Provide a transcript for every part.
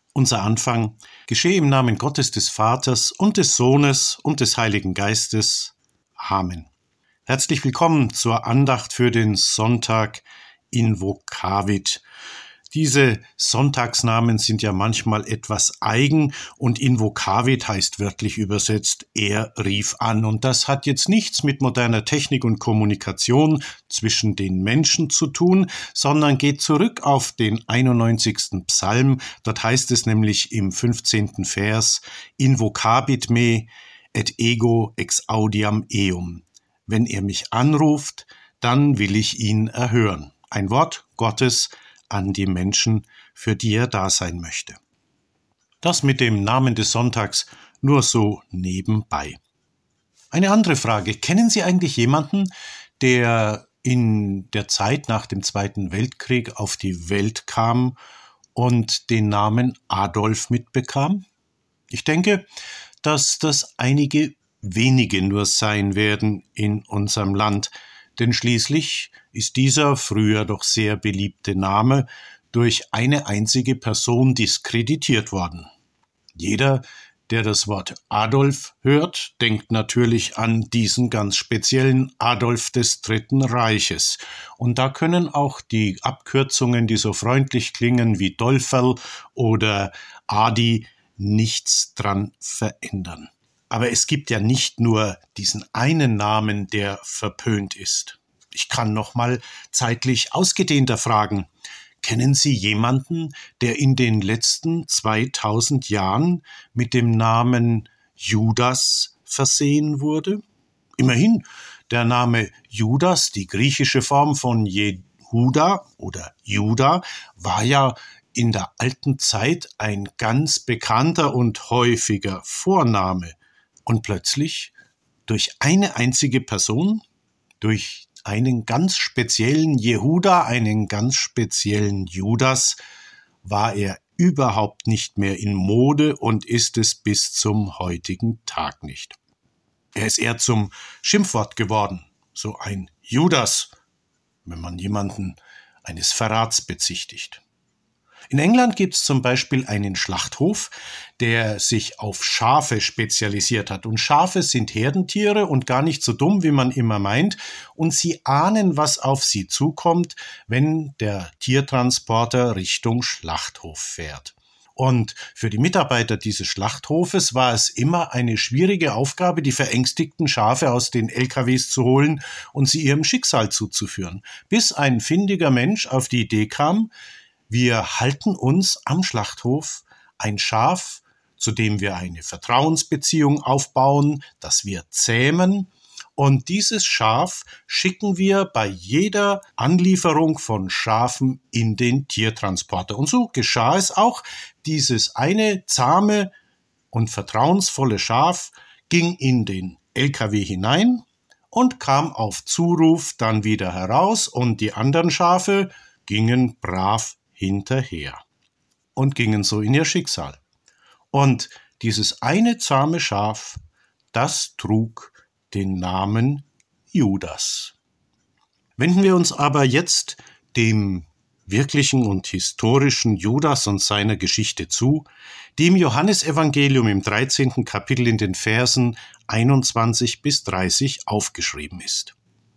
Unser Anfang geschehe im Namen Gottes des Vaters und des Sohnes und des Heiligen Geistes. Amen. Herzlich willkommen zur Andacht für den Sonntag Invocavit. Diese Sonntagsnamen sind ja manchmal etwas eigen und Invocavit heißt wörtlich übersetzt, er rief an. Und das hat jetzt nichts mit moderner Technik und Kommunikation zwischen den Menschen zu tun, sondern geht zurück auf den 91. Psalm. Dort heißt es nämlich im 15. Vers, Invocabit me et ego exaudiam eum. Wenn er mich anruft, dann will ich ihn erhören. Ein Wort Gottes an die Menschen, für die er da sein möchte. Das mit dem Namen des Sonntags nur so nebenbei. Eine andere Frage. Kennen Sie eigentlich jemanden, der in der Zeit nach dem Zweiten Weltkrieg auf die Welt kam und den Namen Adolf mitbekam? Ich denke, dass das einige wenige nur sein werden in unserem Land, denn schließlich ist dieser früher doch sehr beliebte Name durch eine einzige Person diskreditiert worden. Jeder, der das Wort Adolf hört, denkt natürlich an diesen ganz speziellen Adolf des Dritten Reiches. Und da können auch die Abkürzungen, die so freundlich klingen wie Dolferl oder Adi, nichts dran verändern. Aber es gibt ja nicht nur diesen einen Namen, der verpönt ist. Ich kann noch mal zeitlich ausgedehnter fragen. Kennen Sie jemanden, der in den letzten 2000 Jahren mit dem Namen Judas versehen wurde? Immerhin, der Name Judas, die griechische Form von Jehuda oder Juda, war ja in der alten Zeit ein ganz bekannter und häufiger Vorname. Und plötzlich, durch eine einzige Person, durch einen ganz speziellen Jehuda, einen ganz speziellen Judas, war er überhaupt nicht mehr in Mode und ist es bis zum heutigen Tag nicht. Er ist eher zum Schimpfwort geworden, so ein Judas, wenn man jemanden eines Verrats bezichtigt. In England gibt es zum Beispiel einen Schlachthof, der sich auf Schafe spezialisiert hat. Und Schafe sind Herdentiere und gar nicht so dumm, wie man immer meint. Und sie ahnen, was auf sie zukommt, wenn der Tiertransporter Richtung Schlachthof fährt. Und für die Mitarbeiter dieses Schlachthofes war es immer eine schwierige Aufgabe, die verängstigten Schafe aus den LKWs zu holen und sie ihrem Schicksal zuzuführen. Bis ein findiger Mensch auf die Idee kam, wir halten uns am Schlachthof ein Schaf, zu dem wir eine Vertrauensbeziehung aufbauen, das wir zähmen, und dieses Schaf schicken wir bei jeder Anlieferung von Schafen in den Tiertransporter. Und so geschah es auch. Dieses eine zahme und vertrauensvolle Schaf ging in den LKW hinein und kam auf Zuruf dann wieder heraus, und die anderen Schafe gingen brav hinterher und gingen so in ihr Schicksal. Und dieses eine zahme Schaf, das trug den Namen Judas. Wenden wir uns aber jetzt dem wirklichen und historischen Judas und seiner Geschichte zu, die im Johannesevangelium im 13. Kapitel in den Versen 21 bis 30 aufgeschrieben ist.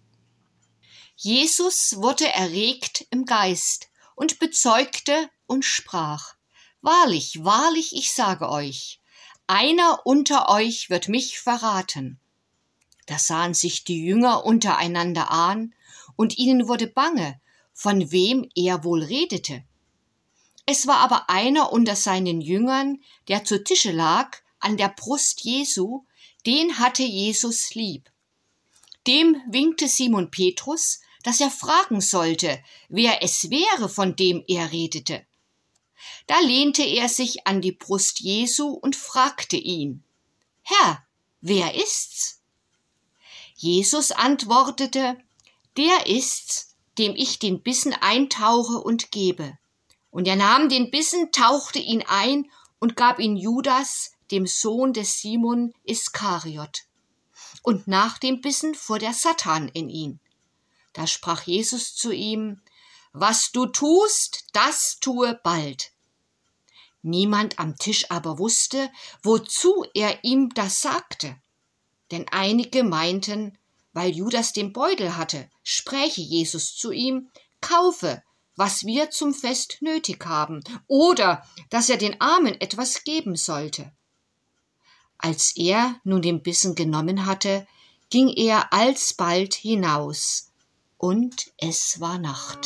Jesus wurde erregt im Geist und bezeugte und sprach: Wahrlich, wahrlich, ich sage euch, einer unter euch wird mich verraten. Da sahen sich die Jünger untereinander an, und ihnen wurde bange, von wem er wohl redete. Es war aber einer unter seinen Jüngern, der zu Tische lag, an der Brust Jesu, den hatte Jesus lieb. Dem winkte Simon Petrus, dass er fragen sollte, wer es wäre, von dem er redete. Da lehnte er sich an die Brust Jesu und fragte ihn: Herr, wer ist's? Jesus antwortete: Der ist's, dem ich den Bissen eintauche und gebe. Und er nahm den Bissen, tauchte ihn ein und gab ihn Judas, dem Sohn des Simon Iskariot. Und nach dem Bissen fuhr der Satan in ihn. Da sprach Jesus zu ihm: Was du tust, das tue bald. Niemand am Tisch aber wusste, wozu er ihm das sagte. Denn einige meinten, weil Judas den Beutel hatte, spräche Jesus zu ihm: Kaufe, was wir zum Fest nötig haben, oder dass er den Armen etwas geben sollte. Als er nun den Bissen genommen hatte, ging er alsbald hinaus, und es war Nacht.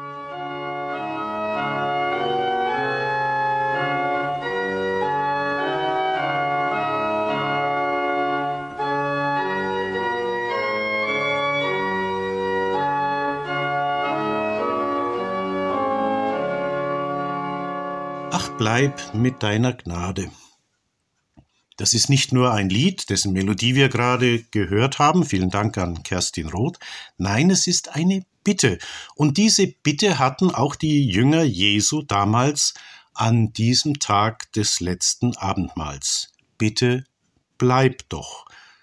Ach, bleib mit deiner Gnade. Das ist nicht nur ein Lied, dessen Melodie wir gerade gehört haben. Vielen Dank an Kerstin Roth. Nein, es ist eine Bitte. Und diese Bitte hatten auch die Jünger Jesu damals an diesem Tag des letzten Abendmahls. Bitte, bleib doch.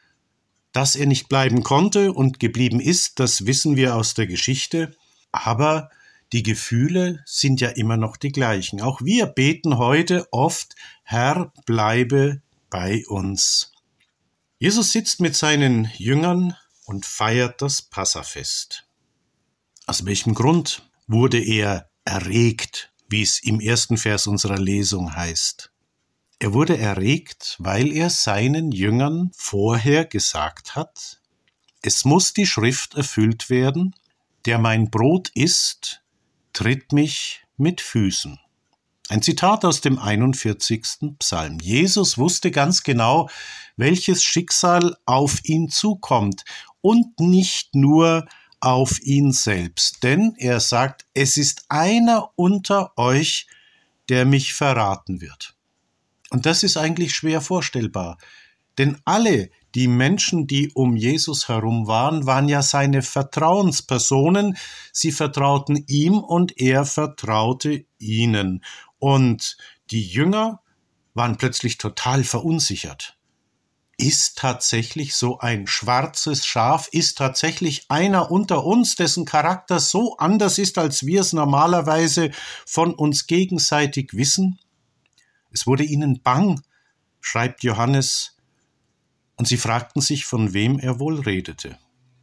Dass er nicht bleiben konnte und geblieben ist, das wissen wir aus der Geschichte. Aber die Gefühle sind ja immer noch die gleichen. Auch wir beten heute oft: Herr, bleibe bei uns. Jesus sitzt mit seinen Jüngern und feiert das Passafest. Aus welchem Grund wurde er erregt, wie es im ersten Vers unserer Lesung heißt? Er wurde erregt, weil er seinen Jüngern vorher gesagt hat: Es muss die Schrift erfüllt werden: Der mein Brot isst, tritt mich mit Füßen. Ein Zitat aus dem 41. Psalm. Jesus wusste ganz genau, welches Schicksal auf ihn zukommt und nicht nur auf ihn selbst. Denn er sagt: Es ist einer unter euch, der mich verraten wird. Und das ist eigentlich schwer vorstellbar. Denn alle die Menschen, die um Jesus herum waren, waren ja seine Vertrauenspersonen. Sie vertrauten ihm und er vertraute ihnen. Und die Jünger waren plötzlich total verunsichert. Ist tatsächlich so ein schwarzes Schaf, ist tatsächlich einer unter uns, dessen Charakter so anders ist, als wir es normalerweise von uns gegenseitig wissen? Es wurde ihnen bang, schreibt Johannes, und sie fragten sich, von wem er wohl redete.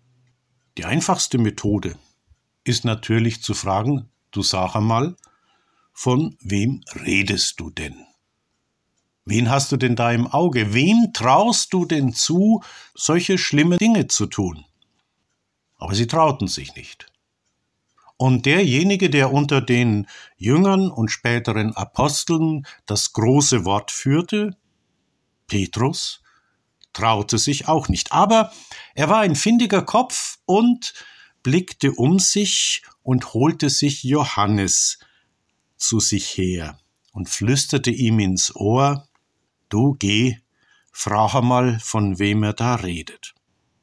Die einfachste Methode ist natürlich zu fragen: Du sag einmal, von wem redest du denn? Wen hast du denn da im Auge? Wem traust du denn zu, solche schlimme Dinge zu tun? Aber sie trauten sich nicht. Und derjenige, der unter den Jüngern und späteren Aposteln das große Wort führte, Petrus, traute sich auch nicht. Aber er war ein findiger Kopf und blickte um sich und holte sich Johannes zu sich her und flüsterte ihm ins Ohr: Du geh, frag einmal, von wem er da redet.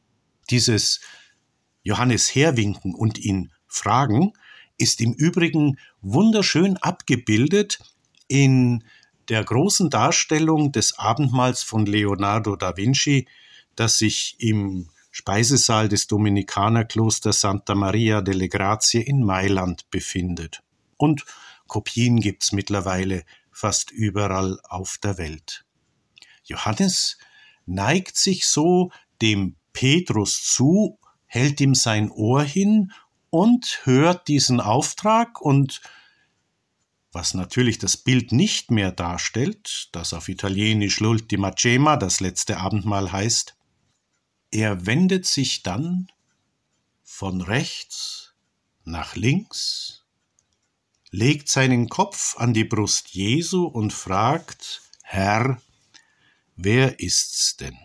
Dieses Johannes herwinken und ihn fragen ist im Übrigen wunderschön abgebildet in der großen Darstellung des Abendmahls von Leonardo da Vinci, das sich im Speisesaal des Dominikanerklosters Santa Maria delle Grazie in Mailand befindet. Und Kopien gibt's mittlerweile fast überall auf der Welt. Johannes neigt sich so dem Petrus zu, hält ihm sein Ohr hin und hört diesen Auftrag, und was natürlich das Bild nicht mehr darstellt, das auf Italienisch l'ultima cena, das letzte Abendmahl heißt, er wendet sich dann von rechts nach links, legt seinen Kopf an die Brust Jesu und fragt: Herr, wer ist's denn?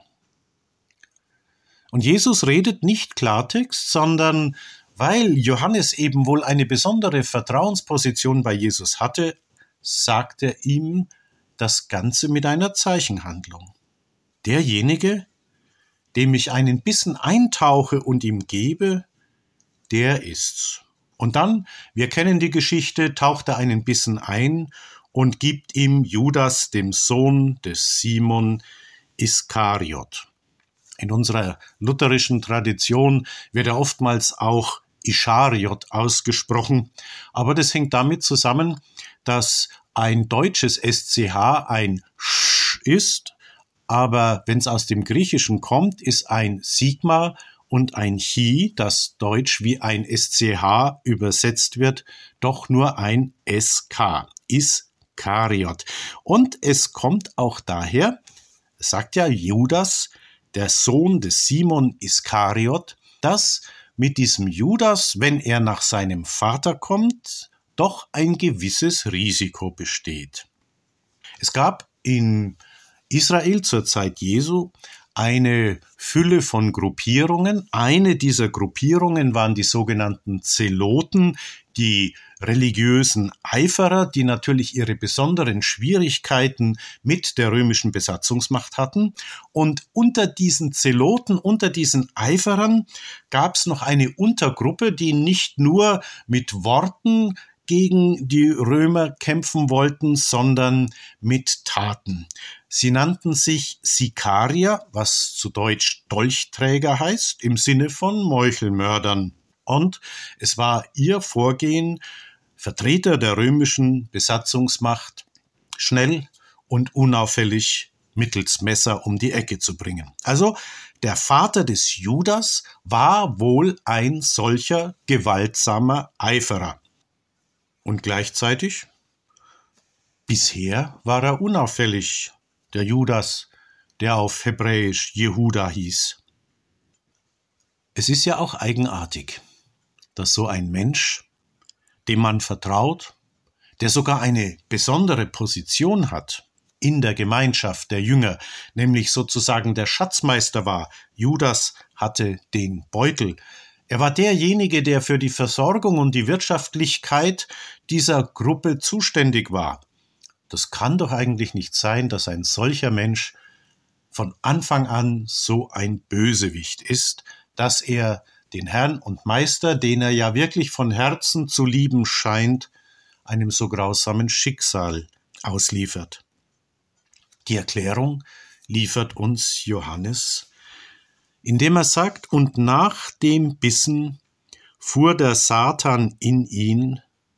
Und Jesus redet nicht Klartext, sondern weil Johannes eben wohl eine besondere Vertrauensposition bei Jesus hatte, sagt er ihm das Ganze mit einer Zeichenhandlung. Derjenige, dem ich einen Bissen eintauche und ihm gebe, der ist's. Und dann, wir kennen die Geschichte, taucht er einen Bissen ein und gibt ihm Judas, dem Sohn des Simon Iskariot. In unserer lutherischen Tradition wird er oftmals auch Ischariot ausgesprochen, aber das hängt damit zusammen, dass ein deutsches SCH ein Sch ist, aber wenn es aus dem Griechischen kommt, ist ein Sigma und ein Chi, das deutsch wie ein SCH übersetzt wird, doch nur ein SK, Iskariot. Und es kommt auch daher, sagt ja Judas, der Sohn des Simon Iskariot, dass mit diesem Judas, wenn er nach seinem Vater kommt, doch ein gewisses Risiko besteht. Es gab in Israel zur Zeit Jesu eine Fülle von Gruppierungen. Eine dieser Gruppierungen waren die sogenannten Zeloten, die religiösen Eiferer, die natürlich ihre besonderen Schwierigkeiten mit der römischen Besatzungsmacht hatten. Und unter diesen Zeloten, unter diesen Eiferern gab es noch eine Untergruppe, die nicht nur mit Worten gegen die Römer kämpfen wollten, sondern mit Taten. Sie nannten sich Sikarier, was zu Deutsch Dolchträger heißt, im Sinne von Meuchelmördern. Und es war ihr Vorgehen, Vertreter der römischen Besatzungsmacht schnell und unauffällig mittels Messer um die Ecke zu bringen. Also der Vater des Judas war wohl ein solcher gewaltsamer Eiferer. Und gleichzeitig, bisher war er unauffällig, der Judas, der auf Hebräisch Jehuda hieß. Es ist ja auch eigenartig, dass so ein Mensch, dem man vertraut, der sogar eine besondere Position hat in der Gemeinschaft der Jünger, nämlich sozusagen der Schatzmeister war. Judas hatte den Beutel. Er war derjenige, der für die Versorgung und die Wirtschaftlichkeit dieser Gruppe zuständig war. Das kann doch eigentlich nicht sein, dass ein solcher Mensch von Anfang an so ein Bösewicht ist, dass er den Herrn und Meister, den er ja wirklich von Herzen zu lieben scheint, einem so grausamen Schicksal ausliefert. Die Erklärung liefert uns Johannes, indem er sagt, und nach dem Bissen fuhr der Satan in ihn.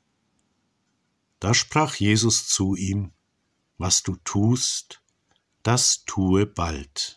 Da sprach Jesus zu ihm, was du tust, das tue bald.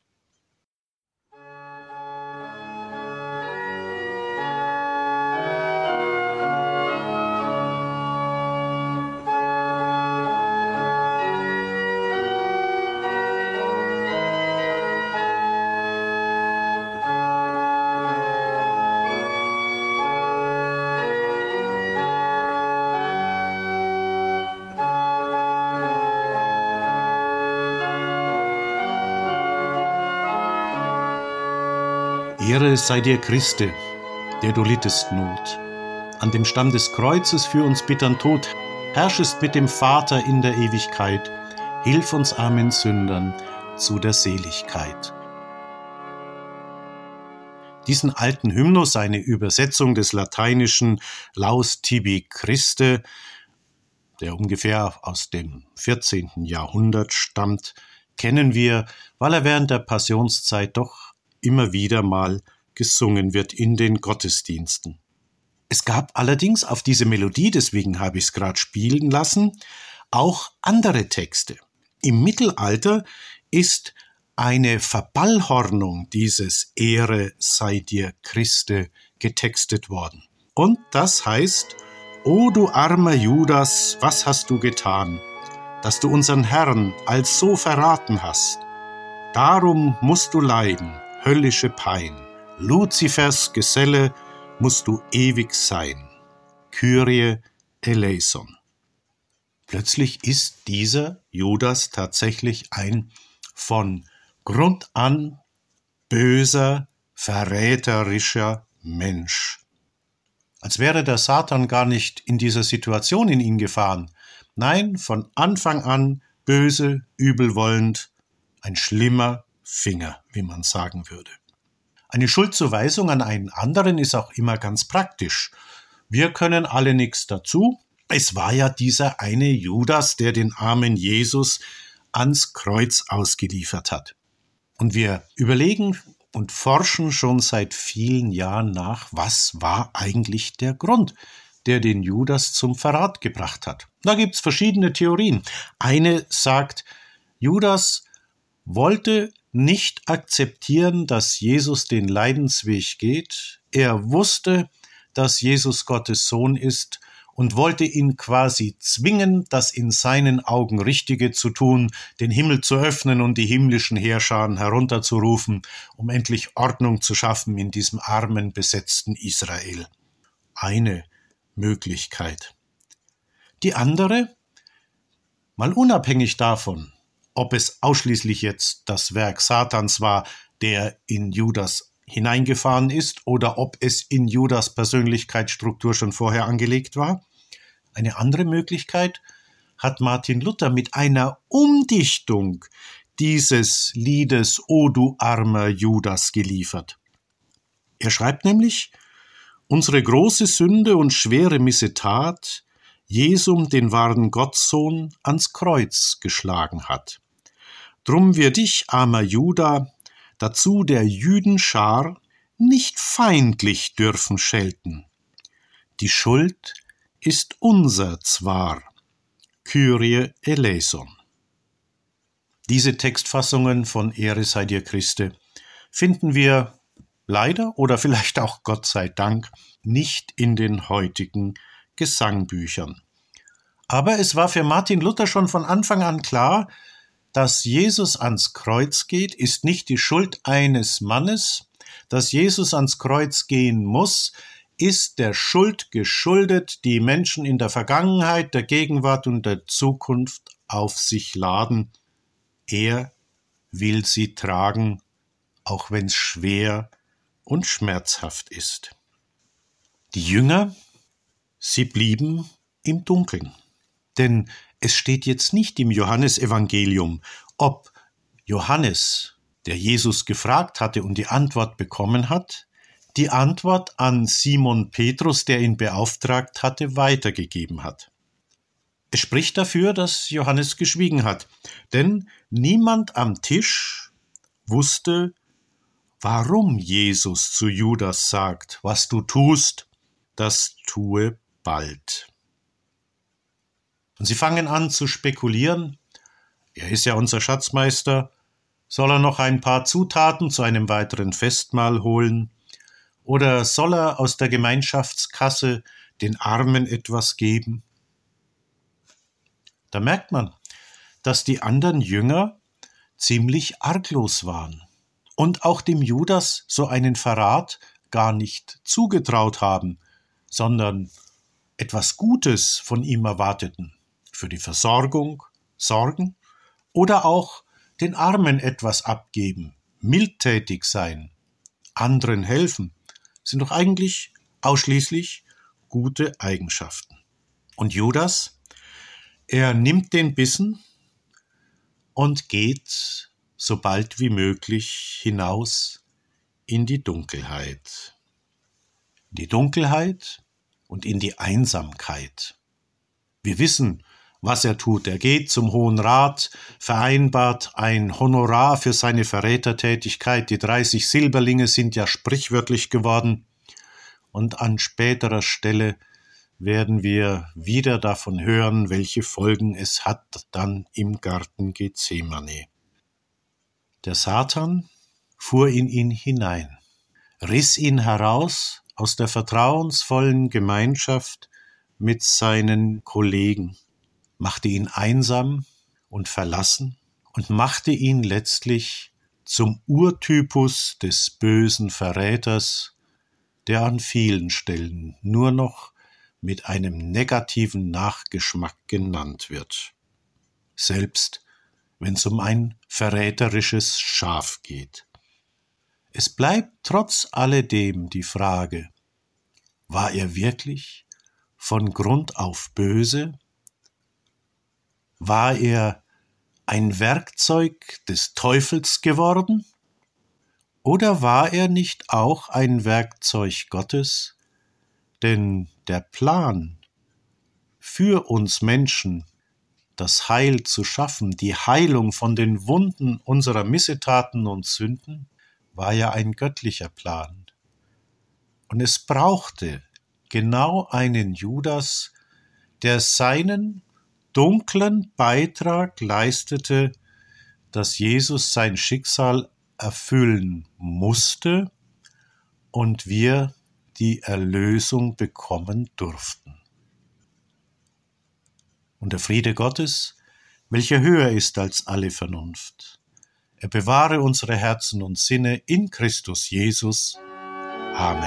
Ehre sei dir, Christe, der du littest Not. An dem Stamm des Kreuzes für uns bittern Tod, herrschest mit dem Vater in der Ewigkeit. Hilf uns armen Sündern zu der Seligkeit. Diesen alten Hymnus, eine Übersetzung des lateinischen Laus tibi Christe, der ungefähr aus dem 14. Jahrhundert stammt, kennen wir, weil er während der Passionszeit doch immer wieder mal gesungen wird in den Gottesdiensten. Es gab allerdings auf diese Melodie, deswegen habe ich es gerade spielen lassen, auch andere Texte. Im Mittelalter ist eine Verballhornung dieses Ehre sei dir Christe getextet worden. Und das heißt, O du armer Judas, was hast du getan, dass du unseren Herrn als so verraten hast? Darum musst du leiden, höllische Pein. Luzifers Geselle musst du ewig sein. Kyrie eleison. Plötzlich ist dieser Judas tatsächlich ein von Grund an böser, verräterischer Mensch. Als wäre der Satan gar nicht in dieser Situation in ihn gefahren. Nein, von Anfang an böse, übelwollend, ein schlimmer Finger, wie man sagen würde. Eine Schuldzuweisung an einen anderen ist auch immer ganz praktisch. Wir können alle nichts dazu. Es war ja dieser eine Judas, der den armen Jesus ans Kreuz ausgeliefert hat. Und wir überlegen und forschen schon seit vielen Jahren nach, was war eigentlich der Grund? der den Judas zum Verrat gebracht hat? Da gibt's verschiedene Theorien. Eine sagt, Judas wollte nicht akzeptieren, dass Jesus den Leidensweg geht. Er wusste, dass Jesus Gottes Sohn ist und wollte ihn quasi zwingen, das in seinen Augen Richtige zu tun, den Himmel zu öffnen und die himmlischen Heerscharen herunterzurufen, um endlich Ordnung zu schaffen in diesem armen, besetzten Israel. Eine Möglichkeit. Die andere, mal unabhängig davon, ob es ausschließlich jetzt das Werk Satans war, der in Judas hineingefahren ist, oder ob es in Judas Persönlichkeitsstruktur schon vorher angelegt war. Eine andere Möglichkeit hat Martin Luther mit einer Umdichtung dieses Liedes O du armer Judas geliefert. Er schreibt nämlich: Unsere große Sünde und schwere Missetat Jesum, den wahren Gottsohn, ans Kreuz geschlagen hat. Drum wir dich, armer Juda, dazu der Jüden Schar, nicht feindlich dürfen schelten. Die Schuld ist unser zwar, Kyrie eleison. Diese Textfassungen von Ehre sei dir Christe finden wir leider oder vielleicht auch Gott sei Dank nicht in den heutigen Gesangbüchern. Aber es war für Martin Luther schon von Anfang an klar, dass Jesus ans Kreuz geht, ist nicht die Schuld eines Mannes. Dass Jesus ans Kreuz gehen muss, ist der Schuld geschuldet, die Menschen in der Vergangenheit, der Gegenwart und der Zukunft auf sich laden. Er will sie tragen, auch wenn es schwer und schmerzhaft ist. Die Jünger, sie blieben im Dunkeln. Denn es steht jetzt nicht im Johannesevangelium, ob Johannes, der Jesus gefragt hatte und die Antwort bekommen hat, die Antwort an Simon Petrus, der ihn beauftragt hatte, weitergegeben hat. Es spricht dafür, dass Johannes geschwiegen hat, denn niemand am Tisch wusste, warum Jesus zu Judas sagt, was du tust, das tue bald. Und sie fangen an zu spekulieren, er ist ja unser Schatzmeister, soll er noch ein paar Zutaten zu einem weiteren Festmahl holen? Oder soll er aus der Gemeinschaftskasse den Armen etwas geben? Da merkt man, dass die anderen Jünger ziemlich arglos waren und auch dem Judas so einen Verrat gar nicht zugetraut haben, sondern etwas Gutes von ihm erwarteten, für die Versorgung sorgen oder auch den Armen etwas abgeben, mildtätig sein, anderen helfen, sind doch eigentlich ausschließlich gute Eigenschaften. Und Judas, er nimmt den Bissen und geht so bald wie möglich hinaus in die Dunkelheit. Die Dunkelheit und in die Einsamkeit. Wir wissen, was er tut. Er geht zum Hohen Rat, vereinbart ein Honorar für seine Verrätertätigkeit. Die 30 Silberlinge sind ja sprichwörtlich geworden. Und an späterer Stelle werden wir wieder davon hören, welche Folgen es hat dann im Garten Gethsemane. Der Satan fuhr in ihn hinein, riss ihn heraus aus der vertrauensvollen Gemeinschaft mit seinen Kollegen, machte ihn einsam und verlassen und machte ihn letztlich zum Urtypus des bösen Verräters, der an vielen Stellen nur noch mit einem negativen Nachgeschmack genannt wird. Selbst wenn es um ein verräterisches Schaf geht. Es bleibt trotz alledem die Frage, war er wirklich von Grund auf böse? War er ein Werkzeug des Teufels geworden? Oder war er nicht auch ein Werkzeug Gottes? Denn der Plan für uns Menschen, das Heil zu schaffen, die Heilung von den Wunden unserer Missetaten und Sünden, war ja ein göttlicher Plan. Und es brauchte genau einen Judas, der seinen dunklen Beitrag leistete, dass Jesus sein Schicksal erfüllen musste und wir die Erlösung bekommen durften. Und der Friede Gottes, welcher höher ist als alle Vernunft, er bewahre unsere Herzen und Sinne in Christus Jesus. Amen.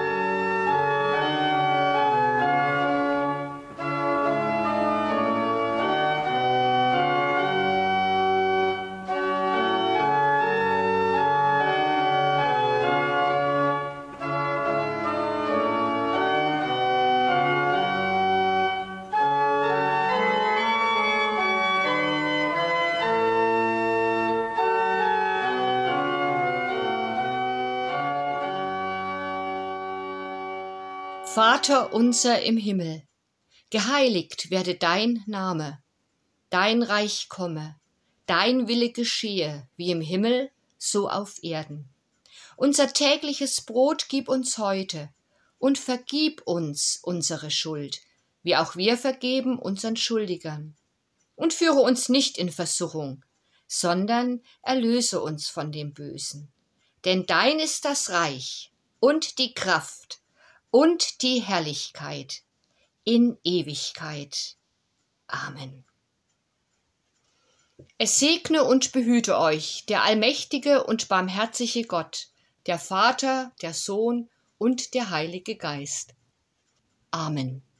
Vater unser im Himmel, geheiligt werde dein Name, dein Reich komme, dein Wille geschehe, wie im Himmel, so auf Erden. Unser tägliches Brot gib uns heute und vergib uns unsere Schuld, wie auch wir vergeben unseren Schuldigern. Und führe uns nicht in Versuchung, sondern erlöse uns von dem Bösen. Denn dein ist das Reich und die Kraft und die Herrlichkeit in Ewigkeit. Amen. Es segne und behüte euch der allmächtige und barmherzige Gott, der Vater, der Sohn und der Heilige Geist. Amen.